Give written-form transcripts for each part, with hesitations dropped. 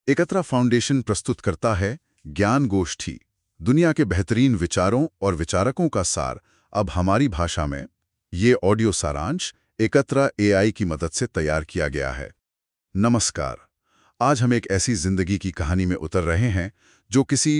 एकत्रा foundation प्रस्तुत करता है ज्ञान गोष्ठी, दुनिया के बेहतरीन विचारों और विचारकों का सार अब हमारी भाषा में। ये ऑडियो सारांश एकत्रा एआई की मदद से तैयार किया गया है। नमस्कार। आज हम एक ऐसी जिंदगी की कहानी में उतर रहे हैं जो किसी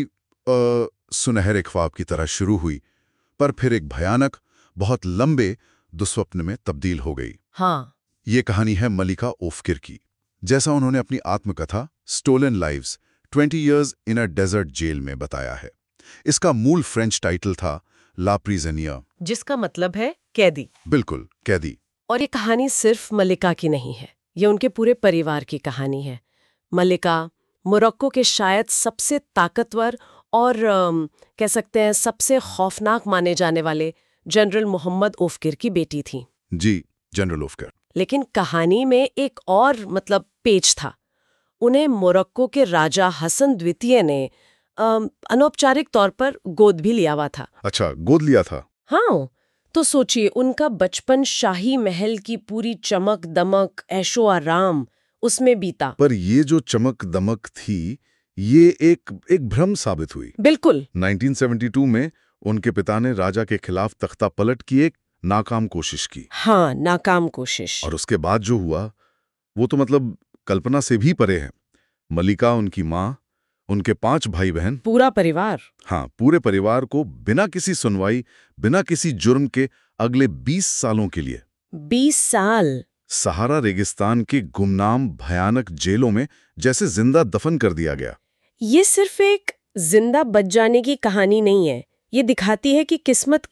सुनहरे ख्वाब की तरह शुरू हुई, पर फिर एक भयानक, बहुत लंबे दुस्वप्न में तब्दील हो गई। हाँ, ये कहानी है मलिका ओफ्किर की। जैसा उन्होंने अपनी आत्मकथा stolen lives 20 years in a desert jail में बताया है। इसका मूल फ्रेंच टाइटल था ला प्रिजनियर, जिसका मतलब है कैदी। बिल्कुल कैदी। और ये कहानी सिर्फ मलिका की नहीं है, ये उनके पूरे परिवार की कहानी है। मलिका मोरक्को के शायद सबसे ताकतवर और कह सकते हैं सबसे खौफनाक माने जाने वाले जनरल मोहम्मद ओफ्किर की बेटी थी। जी, जनरल ओफ्किर। लेकिन कहानी में एक और पेच था। उन्हें मोरक्को के राजा हसन द्वितीय ने अनौपचारिक तौर पर गोद भी लिया हुआ था। अच्छा, गोद लिया था। हाँ, तो सोचिए, उनका बचपन शाही महल की पूरी चमक दमक ऐशो आराम उसमें बीता। पर ये जो चमक दमक थी, ये एक भ्रम साबित हुई। बिल्कुल। 1972 में उनके पिता ने राजा के खिलाफ तख्ता पलट की एक नाकाम कोशिश की। हाँ, नाकाम कोशिश। और उसके बाद जो हुआ वो तो कल्पना से भी परे है। मलिका, उनकी माँ, उनके 5 भाई बहन, पूरा परिवार। हाँ, पूरे परिवार को बिना किसी सुनवाई, बिना किसी जुर्म के अगले 20 सालों के लिए 20 साल सहारा रेगिस्तान के गुमनाम भयानक जेलों में जैसे जिंदा दफन कर दिया गया। ये सिर्फ एक जिंदा बच जाने की कहानी नहीं है, ये दिखाती है कि किस्मत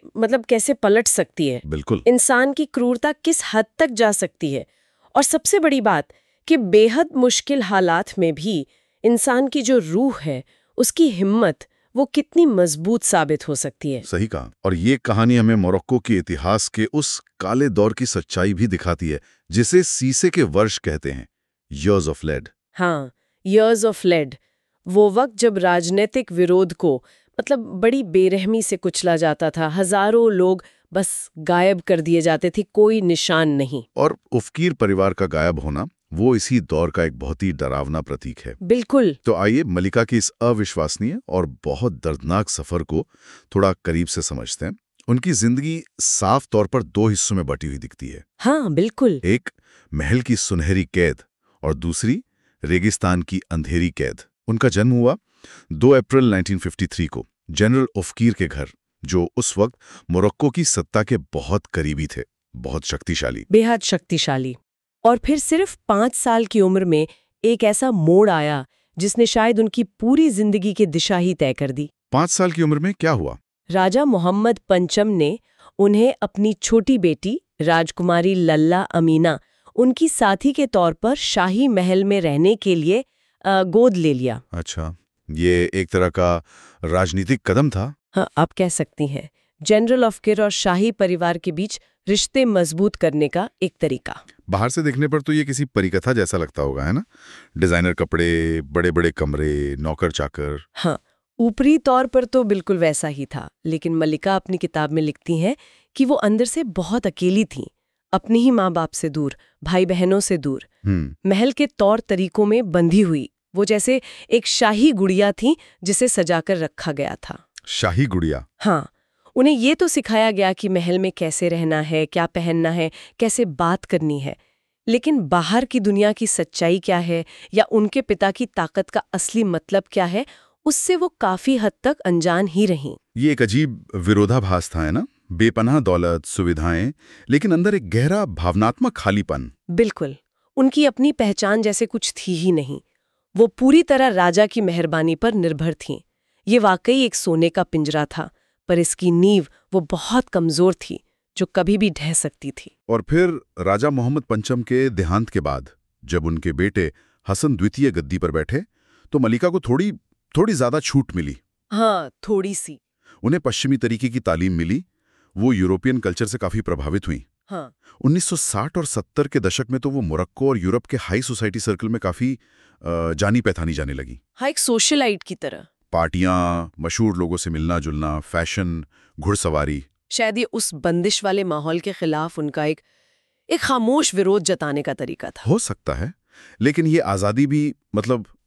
कैसे पलट सकती है। बिल्कुल। इंसान की क्रूरता किस हद तक जा सकती है। और सबसे बड़ी बात कि बेहद मुश्किल हालात में भी इंसान की जो रूह है, उसकी हिम्मत, वो कितनी मजबूत साबित हो सकती है। सही कहा। और ये कहानी हमें मोरक्को के इतिहास के उस काले दौर की सच्चाई भी दिखाती है जिसे सीसे के वर्ष कहते हैं, ईयर्स ऑफ लेड। हाँ, ईयर्स ऑफ लेड। वो वक्त जब राजनीतिक विरोध को बड़ी बेरहमी से कुचला जाता था। हजारों लोग बस गायब कर दिए जाते थे, कोई निशान नहीं। और ओफ्किर परिवार का गायब होना वो इसी दौर का एक बहुत ही डरावना प्रतीक है। बिल्कुल। तो आइए मलिका की इस अविश्वसनीय और बहुत दर्दनाक सफर को थोड़ा करीब से समझते हैं। उनकी जिंदगी साफ तौर पर 2 हिस्सों में बटी हुई दिखती है। हाँ, बिल्कुल। एक महल की सुनहरी कैद और दूसरी रेगिस्तान की अंधेरी कैद। उनका जन्म हुआ 2 अप्रैल 1953 को जनरल ओफ्किर के घर, जो उस वक्त मोरक्को की सत्ता के बहुत करीबी थे, बहुत शक्तिशाली, बेहद शक्तिशाली। और फिर सिर्फ 5 साल की उम्र में एक ऐसा मोड़ आया जिसने शायद उनकी पूरी जिंदगी की दिशा ही तय कर दी। 5 साल की उम्र में क्या हुआ? राजा मोहम्मद पंचम ने उन्हें अपनी छोटी बेटी राजकुमारी लल्ला अमीना उनकी साथी के तौर पर शाही महल में रहने के लिए गोद ले लिया। अच्छा, ये एक तरह का राजनीतिक कदम था। हाँ, आप कह सकती हैं, जनरल ओफ्किर और शाही परिवार के बीच रिश्ते मजबूत करने का एक तरीका। बाहर से देखने पर तो ये किसी परिकथा जैसा लगता होगा, है ना? डिजाइनर कपड़े, बड़े बड़े कमरे, नौकर चाकर। हाँ, ऊपरी तौर पर तो बिल्कुल वैसा ही था, लेकिन मलिका अपनी किताब में लिखती हैं कि वो अंदर से बहुत अकेली थीं, अपनी ही माँ बाप से दूर, भाई बहनों से दूर, महल के तौर तरीकों में बंधी हुई। वो जैसे एक शाही गुड़िया थी जिसे सजाकर रखा गया था। शाही गुड़िया? हाँ, उन्हें ये तो सिखाया गया कि महल में कैसे रहना है, क्या पहनना है, कैसे बात करनी है, लेकिन बाहर की दुनिया की सच्चाई क्या है या उनके पिता की ताकत का असली मतलब क्या है, उससे वो काफी हद तक अनजान ही रहीं। ये एक अजीब विरोधाभास था, है ना? बेपनाह दौलत, सुविधाएं, लेकिन अंदर एक गहरा भावनात्मक खालीपन। बिल्कुल। उनकी अपनी पहचान जैसे कुछ थी ही नहीं। वो पूरी तरह राजा की मेहरबानी पर निर्भर थीं। ये वाकई एक सोने का पिंजरा था, पर इसकी नींव वो बहुत कमजोर थी, जो कभी भी ढह सकती थी। और फिर राजा मोहम्मद पंचम के देहांत के बाद जब उनके बेटे हसन द्वितीय गद्दी पर बैठे, तो मलिका को थोड़ी ज्यादा छूट मिली। हाँ, थोड़ी सी। उन्हें पश्चिमी तरीके की तालीम मिली, वो यूरोपियन कल्चर से काफी प्रभावित हुई। हाँ। 1960 और 70 के दशक में तो वो मोरक्को और यूरोप के हाई सोसाइटी सर्कल में काफी जानी पहचानी जाने लगी। हाँ, एक सोशलाइट की तरह। पार्टियां, मशहूर लोगों से मिलना जुलना, फैशन, घुड़सवारी। शायद ये उस बंदिश वाले माहौल के खिलाफ उनका एक खामोश विरोध जताने का तरीका था। हो सकता है, लेकिन ये आज़ादी भी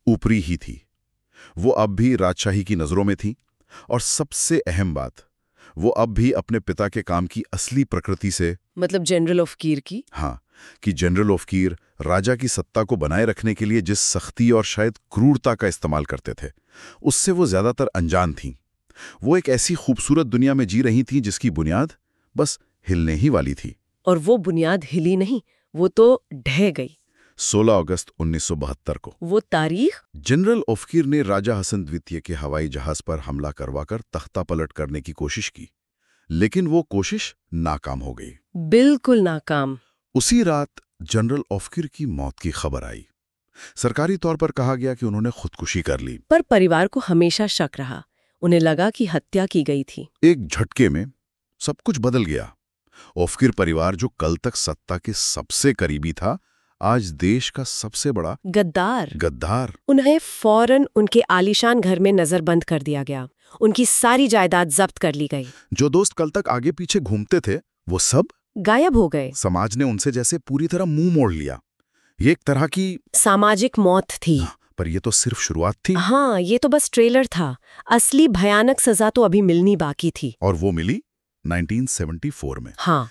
ऊपरी ही थी। वो अब भी राजशाही की नज़रों में थी, और सबसे अहम बात, वो अब भी अपने पिता के काम की असली प्रकृति से, मतलब जनरल ऑफकीर की। हाँ, कि जनरल ऑफकीर राजा की सत्ता को बनाए रखने के लिए जिस सख्ती और शायद क्रूरता का इस्तेमाल करते थे, उससे वो ज्यादातर अनजान थीं। वो एक ऐसी खूबसूरत दुनिया में जी रही थीं जिसकी बुनियाद बस हिलने ही वाली थी। और वो बुनियाद हिली नहीं, वो तो ढह गई। 16 अगस्त 1972 को वो तारीख जनरल ऑफकीर ने राजा हसन द्वितीय के हवाई जहाज पर हमला करवाकर तख्ता पलट करने की कोशिश की, लेकिन वो कोशिश नाकाम हो गई। बिल्कुल नाकाम। उसी रात जनरल ऑफकीर की मौत की खबर आई। सरकारी तौर पर कहा गया कि उन्होंने खुदकुशी कर ली। पर परिवार को हमेशा शक रहा। उन्हें लगा कि हत्या की गई थी। एक झटके में सब कुछ बदल गया। ऑफकीर परिवार, जो कल तक सत्ता के सबसे करीबी था, आज देश का सबसे बड़ा गद्दार। उन्हें फौरन उनके आलीशान घर में नजरबंद कर दिया गया। उनकी सारी जायदाद जब्त कर ली गई। जो दोस्त कल तक आगे पीछे घूमते थे, वो सब गायब हो गए। समाज ने उनसे जैसे पूरी तरह मुंह मोड़ लिया। ये एक तरह की सामाजिक मौत थी। पर ये तो सिर्फ शुरुआत थी। हाँ, ये तो बस ट्रेलर था। असली भयानक सजा तो अभी मिलनी बाकी थी। और वो मिली 1974 में। हाँ,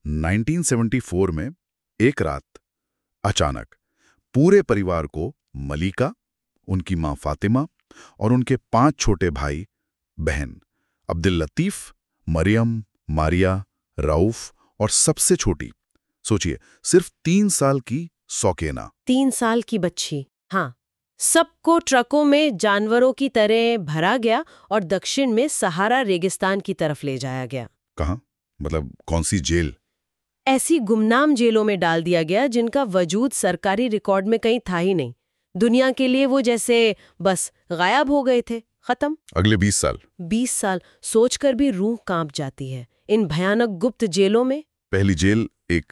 1974 में एक रात अचानक पूरे परिवार को मलिका, उनकी मां फातिमा और उनके 5 छोटे भाई बहन अब्दुल लतीफ, मरियम, मारिया, रऊफ और सबसे छोटी, सोचिए, सिर्फ 3 साल की सौकेना। 3 साल की बच्ची। हाँ, सबको ट्रकों में जानवरों की तरह भरा गया और दक्षिण में सहारा रेगिस्तान की तरफ ले जाया गया। कहाँ? मतलब कौन सी जेल? ऐसी गुमनाम जेलों में डाल दिया गया जिनका वजूद सरकारी रिकॉर्ड में कहीं था ही नहीं। दुनिया के लिए वो जैसे बस गायब हो गए थे, खत्म। अगले 20 साल। 20 साल सोचकर भी रूह कांप जाती है। इन भयानक गुप्त जेलों में पहली जेल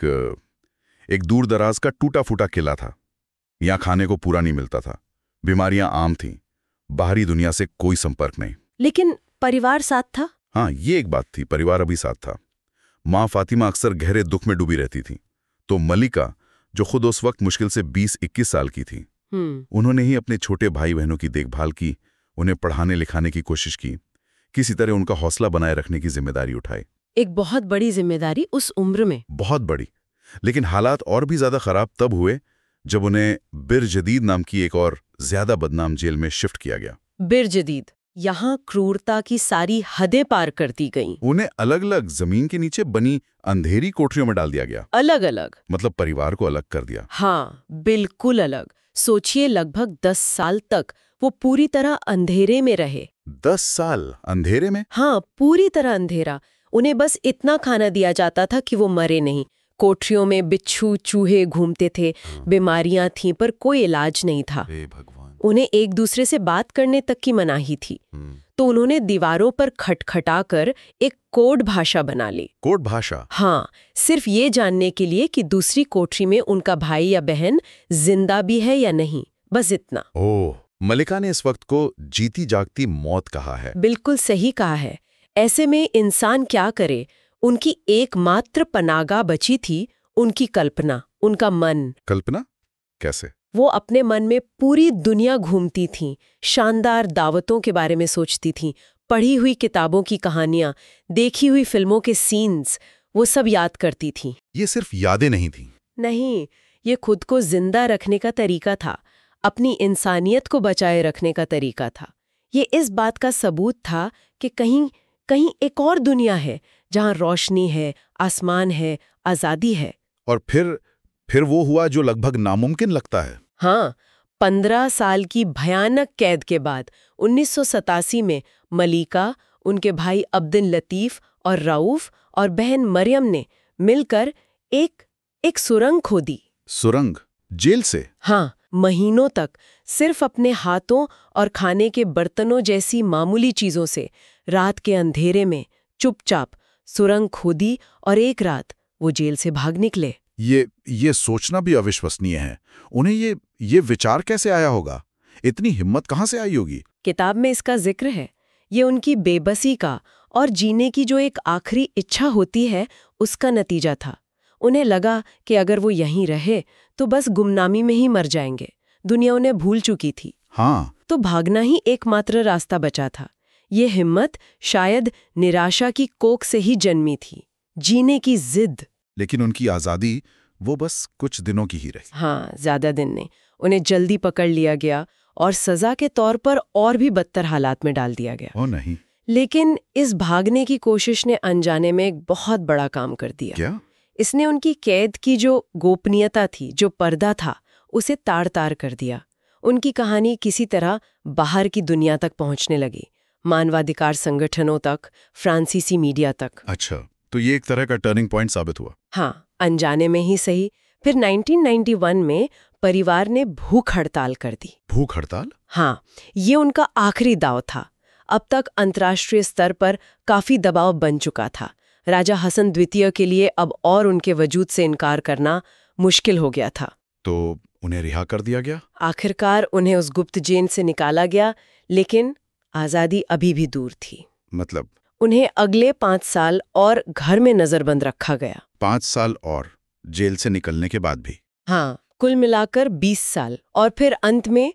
एक दूर दराज का टूटा फूटा किला था। यहाँ खाने को पूरा नहीं मिलता था, बीमारियां आम थीं, बाहरी दुनिया से कोई संपर्क नहीं। लेकिन परिवार साथ था। हाँ, ये एक बात थी, परिवार अभी साथ था। माँ फातिमा अक्सर गहरे दुख में डूबी रहती थी, तो मलिका, जो खुद उस वक्त मुश्किल से 20-21 साल की थी, उन्होंने ही अपने छोटे भाई बहनों की देखभाल की, उन्हें पढ़ाने लिखाने की कोशिश की, किसी तरह उनका हौसला बनाए रखने की जिम्मेदारी उठाई। एक बहुत बड़ी जिम्मेदारी उस उम्र में। बहुत बड़ी। लेकिन हालात और भी ज्यादा खराब तब हुए जब उन्हें बिर जदीद नाम की एक और ज्यादा बदनाम जेल में शिफ्ट किया गया। बिर जदीद, यहाँ क्रूरता की सारी हदें पार करती गईं। उन्हें अलग अलग जमीन के नीचे बनी अंधेरी कोठरियों में डाल दिया गया। अलग अलग मतलब परिवार को अलग कर दिया। हाँ, बिल्कुल अलग। सोचिए, लगभग 10 साल तक वो पूरी तरह अंधेरे में रहे। 10 साल अंधेरे में? हाँ, पूरी तरह अंधेरा। उन्हें बस इतना खाना दिया जाता था कि वो मरे नहीं। कोठरियों में बिच्छू चूहे घूमते थे, बीमारियां थीं पर कोई इलाज नहीं था। भगवान। उन्हें एक दूसरे से बात करने तक की मनाही थी। तो उन्होंने दीवारों पर खटखटाकर एक कोड भाषा बना ली। कोड भाषा? हाँ, सिर्फ ये जानने के लिए कि दूसरी कोठरी में उनका भाई या बहन जिंदा भी है या नहीं, बस इतना। ओह, मलिका ने इस वक्त को जीती जागती मौत कहा है। बिल्कुल सही कहा है। ऐसे में इंसान क्या करे? उनकी एकमात्र पनागा बची थी उनकी कल्पना, उनका मन। कल्पना? कैसे? वो अपने मन में पूरी दुनिया घूमती थीं, शानदार दावतों के बारे में सोचती थीं, पढ़ी हुई किताबों की कहानियां, देखी हुई फिल्मों के सीन्स, वो सब याद करती थीं। ये सिर्फ यादें नहीं थीं। नहीं, ये खुद को जिंदा रखने का तरीका था, अपनी इंसानियत को बचाए रखने का तरीका था। ये इस बात का सबूत था कि कहीं कहीं एक और दुनिया है जहां रोशनी है, आसमान है, आजादी है। और फिर वो हुआ जो लगभग नामुमकिन लगता है। हाँ, 15 साल की भयानक कैद के बाद 1987 में मलिका, उनके भाई अब्दुल लतीफ और रऊफ और बहन मरियम ने मिलकर एक सुरंग खोदी। सुरंग? जेल से? हाँ, महीनों तक सिर्फ अपने हाथों और खाने के बर्तनों जैसी मामूली चीजों से रात के अंधेरे में चुपचाप सुरंग खोदी और एक रात वो जेल से भाग निकले। ये सोचना भी अविश्वसनीय है। उन्हें ये विचार कैसे आया होगा? इतनी हिम्मत कहाँ से आई होगी? किताब में इसका जिक्र है। ये उनकी बेबसी का और जीने की जो एक आखिरी इच्छा होती है, उसका नतीजा था। उन्हें लगा कि अगर वो यहीं रहे तो बस गुमनामी में ही मर जाएंगे। दुनिया उन्हें भूल चुकी थी। हाँ, तो भागना ही एकमात्र रास्ता बचा था। ये हिम्मत शायद निराशा की कोख से ही जन्मी थी, जीने की जिद। लेकिन उनकी आज़ादी वो बस कुछ दिनों की ही रही। हाँ, ज्यादा दिन नहीं। उन्हें जल्दी पकड़ लिया गया और सजा के तौर पर और भी बदतर हालात में डाल दिया गया। ओ नहीं, लेकिन इस भागने की कोशिश ने अनजाने में एक बहुत बड़ा काम कर दिया। क्या? इसने उनकी कैद की जो गोपनीयता थी, जो पर्दा था, उसे तार-तार कर दिया। उनकी कहानी किसी तरह बाहर की दुनिया तक पहुंचने लगी, मानवाधिकार संगठनों तक, फ्रांसीसी मीडिया तक। अच्छा, तो ये एक तरह का टर्निंग पॉइंट साबित हुआ। हाँ, अनजाने में ही सही। फिर 1991 में परिवार ने भूख हड़ताल कर दी। भूख हड़ताल? हाँ, ये उनका आखिरी दांव था। अब तक अंतर्राष्ट्रीय स्तर पर काफी दबाव बन चुका था। राजा हसन द्वितीय के लिए अब और उनके वजूद से इनकार करना मुश्किल हो गया था। तो उन्हें रिहा कर दिया गया? आखिरकार उन्हें उस गुप्त जेल से निकाला गया, लेकिन आज़ादी अभी भी दूर थी। मतलब उन्हें अगले 5 साल और घर में नजरबंद रखा गया। 5 साल और जेल से निकलने के बाद भी? हाँ, कुल मिलाकर 20 साल। और फिर अंत में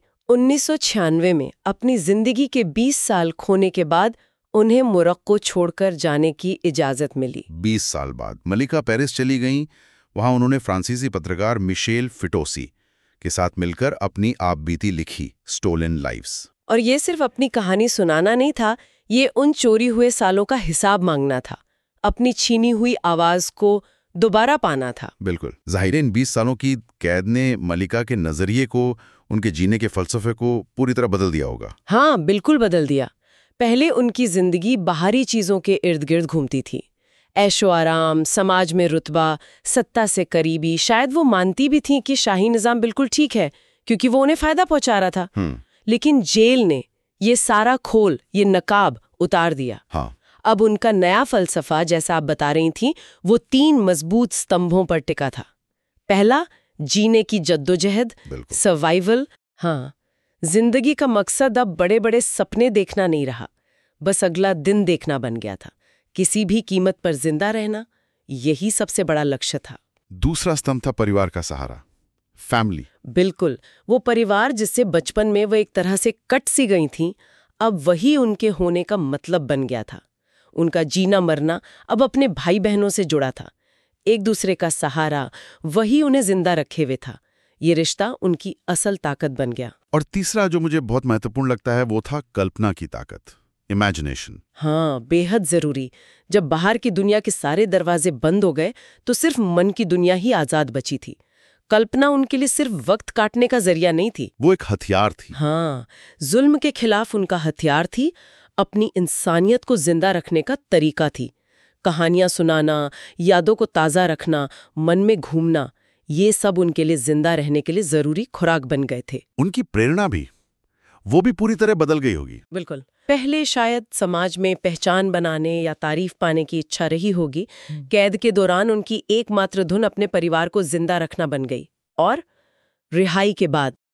1996 में अपनी जिंदगी के 20 साल खोने के बाद उन्हें मोरक्को छोड़कर जाने की इजाजत मिली। 20 साल बाद मलिका पेरिस चली गईं। वहां उन्होंने फ्रांसीसी पत्रकार मिशेल फिटोसी के साथ मिलकर अपनी आपबीती लिखी, स्टोलन लाइव्स। और ये सिर्फ अपनी कहानी सुनाना नहीं था, ये उन चोरी हुए सालों का हिसाब मांगना था, अपनी छीनी हुई आवाज को दोबारा पाना था। बिल्कुल। ज़ाहिर है इन 20 सालों की कैद ने मलिका के नज़रिए को, उनके जीने के फलसफे को पूरी तरह बदल दिया होगा। हाँ, बिल्कुल बदल दिया। पहले उनकी जिंदगी बाहरी चीजों के इर्द गिर्द घूमती थी। ऐशो आराम, समाज में रुतबा, सत्ता से करीबी। शायद वो मानती भी थीं कि शाही निजाम बिल्कुल ठीक है, क्योंकि वो उन्हें फायदा पहुंचा रहा था। लेकिन जेल ने ये सारा खोल, ये नकाब उतार दिया। हाँ। अब उनका नया फलसफा, जैसा आप बता रही थी, वो 3 मजबूत स्तंभों पर टिका था। पहला, जीने की जद्दोजहद, सर्वाइवल। हाँ, जिंदगी का मकसद अब बड़े बड़े सपने देखना नहीं रहा, बस अगला दिन देखना बन गया था। किसी भी कीमत पर जिंदा रहना, यही सबसे बड़ा लक्ष्य था। दूसरा स्तंभ था परिवार का सहारा, फैमिली। बिल्कुल, वो परिवार जिससे बचपन में वो एक तरह से कट सी गई थी, अब वही उनके होने का मतलब बन गया था। उनका जीना मरना अब अपने भाई बहनों से जुड़ा था। एक दूसरे का सहारा, वही उन्हें जिंदा रखे हुए था। ये रिश्ता उनकी असल ताकत बन गया। और तीसरा जो मुझे बहुत महत्वपूर्ण लगता है वो था कल्पना की ताकत, इमेजिनेशन। हाँ, बेहद जरूरी। जब बाहर की दुनिया के सारे दरवाजे बंद हो गए तो सिर्फ मन की दुनिया ही आजाद बची थी। कल्पना उनके लिए सिर्फ वक्त काटने का जरिया नहीं थी, वो एक हथियार थी। हाँ, जुल्म के खिलाफ उनका हथियार थी, अपनी इंसानियत को जिंदा रखने का तरीका थी। कहानियां सुनाना, यादों को ताज़ा रखना, मन में घूमना, ये सब उनके लिए जिंदा रहने के लिए जरूरी खुराक बन गए थे। उनकी प्रेरणा भी, वो भी पूरी तरह बदल गई होगी। बिल्कुल। पहले शायद समाज में पहचान बनाने या तारीफ पाने की इच्छा रही होगी। कैद के दौरान उनकी एकमात्र धुन अपने परिवार को जिंदा रखना बन गई। और रिहाई के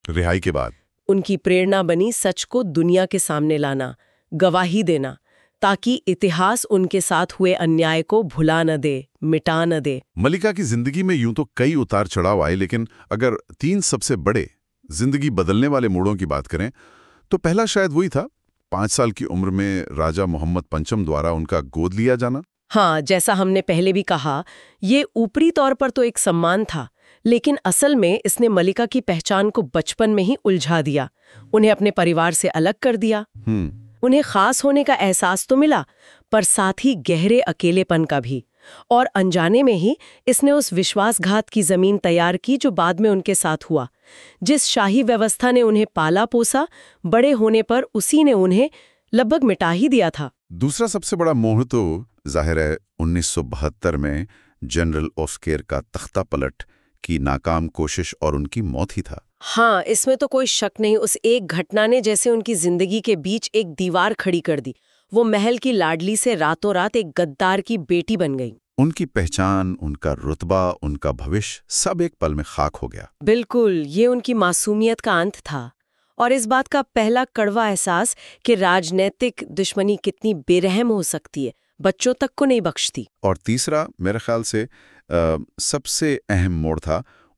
बाद उनकी प्रेरणा बनी सच को दुनिया के सामने लाना, गवाही देना, ताकि इतिहास उनके साथ हुए अन्याय को भुला न दे, मिटा न दे। मलिका की जिंदगी में यूं तो कई उतार चढ़ाव आए, लेकिन अगर 3 सबसे बड़े जिंदगी बदलने वाले मोड़ों की बात करें तो पहला शायद वही था 5 साल की उम्र में राजा मोहम्मद पंचम द्वारा उनका गोद लिया जाना। हाँ, जैसा हमने पहले भी कहा, ये ऊपरी तौर पर तो एक सम्मान था, लेकिन असल में इसने मलिका की पहचान को बचपन में ही उलझा दिया। उन्हें अपने परिवार से अलग कर दिया। उन्हें खास होने का एहसास तो मिला, पर साथ ही गहरे अकेलेपन का भी। और अनजाने में ही इसने उस विश्वासघात की जमीन तैयार की जो बाद में उनके साथ हुआ। जिस शाही व्यवस्था ने उन्हें पाला पोसा, बड़े होने पर उसी ने उन्हें लगभग मिटा ही दिया था। दूसरा सबसे बड़ा मोह तो जाहिर है 1972 में जनरल ओस्केर का तख्ता पलट की नाकाम कोशिश और उनकी मौत ही था। हाँ, इसमें तो कोई शक नहीं। उस एक घटना ने जैसे उनकी जिंदगी के बीच एक दीवार खड़ी कर दी। वो महल की लाडली से रातों रात एक गद्दार की बेटी बन गई। उनकी पहचान, उनका रुतबा, उनका भविष्य सब एक पल में खाक हो गया। बिल्कुल, ये उनकी मासूमियत का अंत था और इस बात का पहला कड़वा एहसास कि राजनीतिक दुश्मनी कितनी बेरहम हो सकती है, बच्चों तक को नहीं बख्शती। और तीसरा मेरे ख्याल से सबसे अहम मोड़ था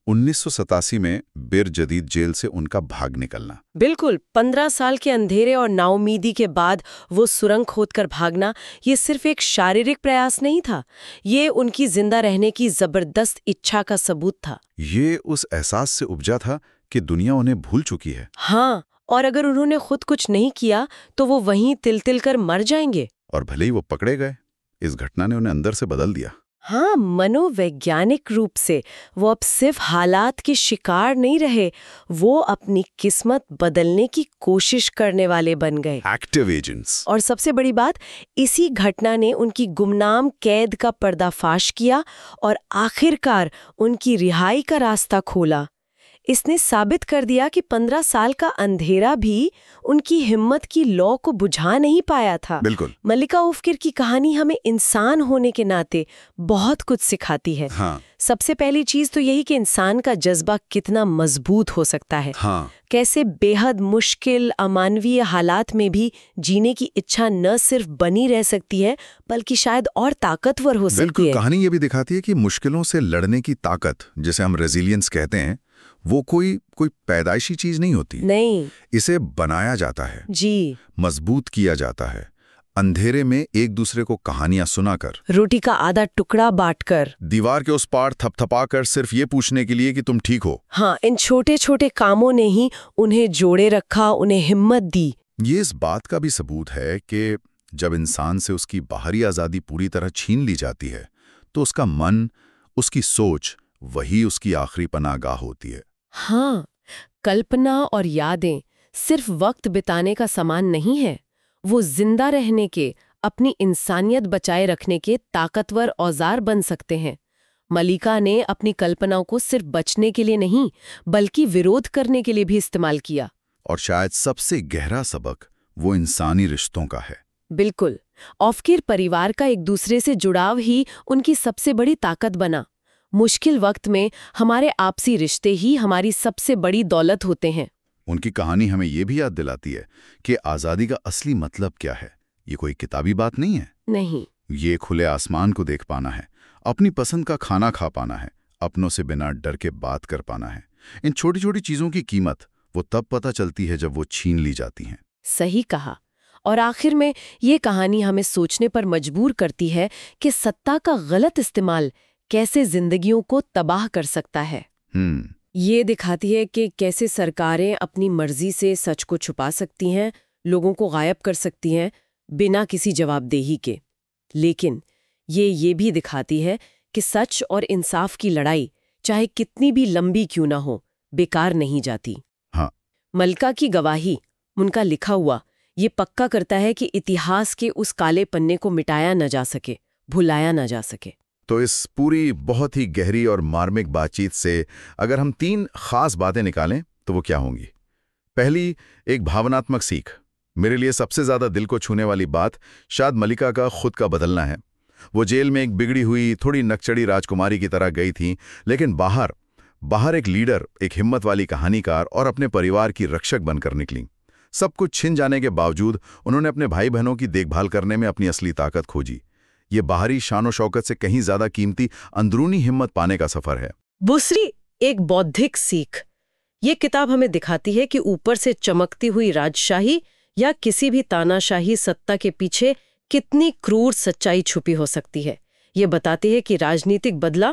1987 में बिर जदीद जेल से उनका भाग निकलना। बिल्कुल, 15 साल के अंधेरे और नाउमीदी के बाद वो सुरंग खोदकर भागना, ये सिर्फ एक शारीरिक प्रयास नहीं था, ये उनकी जिंदा रहने की जबरदस्त इच्छा का सबूत था। ये उस एहसास से उपजा था कि दुनिया उन्हें भूल चुकी है। हाँ, और अगर उन्होंने खुद कुछ नहीं किया तो वो वहीं तिल-तिल कर मर जाएंगे। और भले ही वो पकड़े गए, इस घटना ने उन्हें अंदर से बदल दिया। हाँ, मनोवैज्ञानिक रूप से वो अब सिर्फ हालात के शिकार नहीं रहे, वो अपनी किस्मत बदलने की कोशिश करने वाले बन गए। Active agents. और सबसे बड़ी बात, इसी घटना ने उनकी गुमनाम कैद का पर्दाफाश किया और आखिरकार उनकी रिहाई का रास्ता खोला। इसने साबित कर दिया कि 15 साल का अंधेरा भी उनकी हिम्मत की लौ को बुझा नहीं पाया था। बिल्कुल। मल्लिका उफ़किर की कहानी हमें इंसान होने के नाते बहुत कुछ सिखाती है। हाँ। सबसे पहली चीज तो यही कि इंसान का जज्बा कितना मजबूत हो सकता है। हाँ। कैसे बेहद मुश्किल अमानवीय हालात में भी जीने की इच्छा न सिर्फ बनी रह सकती है बल्कि शायद और ताकतवर हो सकती बिल्कुल, है। कहानी ये भी दिखाती है कि मुश्किलों से लड़ने की ताकत, जिसे हम रेजिलियंस कहते हैं, वो कोई पैदाइशी चीज नहीं होती। नहीं, इसे बनाया जाता है, जी, मजबूत किया जाता है, अंधेरे में एक दूसरे को कहानियां सुनाकर, रोटी का आधा टुकड़ा बांटकर, दीवार के उस पार थपथपाकर सिर्फ ये पूछने के लिए कि तुम ठीक हो। हाँ, इन छोटे छोटे कामों ने ही उन्हें जोड़े रखा, उन्हें हिम्मत दी। ये इस बात का भी सबूत है कि जब इंसान से उसकी बाहरी आज़ादी पूरी तरह छीन ली जाती है तो उसका मन, उसकी सोच, वही उसकी आखिरी पनाहगाह होती है। हाँ, कल्पना और यादें सिर्फ वक्त बिताने का सामान नहीं है, वो जिंदा रहने के, अपनी इंसानियत बचाए रखने के ताकतवर औजार बन सकते हैं। मल्लिका ने अपनी कल्पनाओं को सिर्फ बचने के लिए नहीं बल्कि विरोध करने के लिए भी इस्तेमाल किया। और शायद सबसे गहरा सबक वो इंसानी रिश्तों का है। बिल्कुल, उफ़किर परिवार का एक दूसरे से जुड़ाव ही उनकी सबसे बड़ी ताकत बना। मुश्किल वक्त में हमारे आपसी रिश्ते ही हमारी सबसे बड़ी दौलत होते हैं। उनकी कहानी हमें ये भी याद दिलाती है कि आज़ादी का असली मतलब क्या है। ये कोई किताबी बात नहीं है। नहीं, ये खुले आसमान को देख पाना है, अपनी पसंद का खाना खा पाना है, अपनों से बिना डर के बात कर पाना है। इन छोटी छोटी चीज़ों की कीमत वो तब पता चलती है जब वो छीन ली जाती हैं। सही कहा। और आखिर में ये कहानी हमें सोचने पर मजबूर करती है कि सत्ता का गलत इस्तेमाल कैसे जिंदगियों को तबाह कर सकता है। ये दिखाती है कि कैसे सरकारें अपनी मर्जी से सच को छुपा सकती हैं, लोगों को गायब कर सकती हैं बिना किसी जवाबदेही के। लेकिन ये भी दिखाती है कि सच और इंसाफ की लड़ाई चाहे कितनी भी लंबी क्यों ना हो, बेकार नहीं जाती। हाँ। मल्लिका की गवाही, उनका लिखा हुआ, ये पक्का करता है कि इतिहास के उस काले पन्ने को मिटाया न जा सके, भुलाया न जा सके। तो इस पूरी बहुत ही गहरी और मार्मिक बातचीत से अगर हम 3 खास बातें निकालें तो वो क्या होंगी? पहली, एक भावनात्मक सीख। मेरे लिए सबसे ज्यादा दिल को छूने वाली बात शायद मल्लिका का खुद का बदलना है। वो जेल में एक बिगड़ी हुई, थोड़ी नकचड़ी राजकुमारी की तरह गई थी, लेकिन बाहर एक लीडर, एक हिम्मत वाली कहानीकार और अपने परिवार की रक्षक बनकर निकली। सब कुछ छिन जाने के बावजूद उन्होंने अपने भाई बहनों की देखभाल करने में अपनी असली ताकत खोजी। ये बाहरी शानो शौकत से कहीं ज्यादा कीमती अंदरूनी हिम्मत पाने का सफर है। दूसरी, एक बौद्धिक सीख। ये किताब हमें दिखाती है कि ऊपर से चमकती हुई राजशाही या किसी भी तानाशाही सत्ता के पीछे कितनी क्रूर सच्चाई छुपी हो सकती है। ये बताती है कि राजनीतिक बदला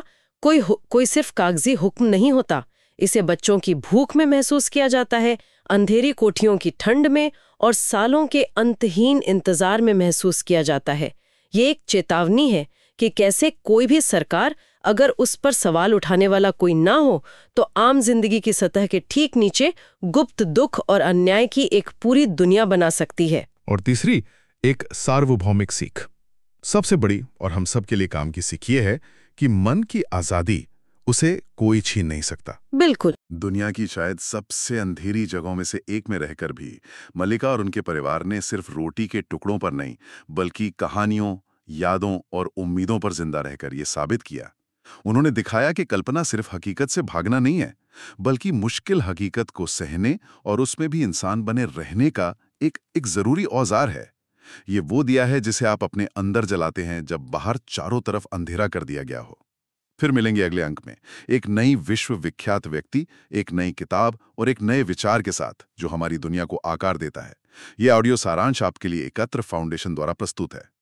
कोई सिर्फ कागजी हुक्म नहीं होता, इसे बच्चों की भूख में महसूस किया जाता है, अंधेरी कोठियों की ठंड में और सालों के अंतहीन इंतजार में महसूस किया जाता है। ये एक चेतावनी है कि कैसे कोई भी सरकार, अगर उस पर सवाल उठाने वाला कोई ना हो, तो आम जिंदगी की सतह के ठीक नीचे गुप्त दुख और अन्याय की एक पूरी दुनिया बना सकती है। और तीसरी, एक सार्वभौमिक सीख। सबसे बड़ी और हम सब के लिए काम की सीख ये है कि मन की आजादी उसे कोई छीन नहीं सकता। बिल्कुल। दुनिया की शायद सबसे अंधेरी जगहों में से एक में रहकर भी मल्लिका और उनके परिवार ने सिर्फ रोटी के टुकड़ों पर नहीं बल्कि कहानियों, यादों और उम्मीदों पर जिंदा रहकर ये साबित किया। उन्होंने दिखाया कि कल्पना सिर्फ हकीकत से भागना नहीं है बल्कि मुश्किल हकीकत को सहने और उसमें भी इंसान बने रहने का एक जरूरी औजार है। ये वो दिया है जिसे आप अपने अंदर जलाते हैं जब बाहर चारों तरफ अंधेरा कर दिया गया हो। फिर मिलेंगे अगले अंक में एक नई विश्व विख्यात व्यक्ति, एक नई किताब और एक नए विचार के साथ जो हमारी दुनिया को आकार देता है। यह ऑडियो सारांश आपके लिए एकत्र फाउंडेशन द्वारा प्रस्तुत है।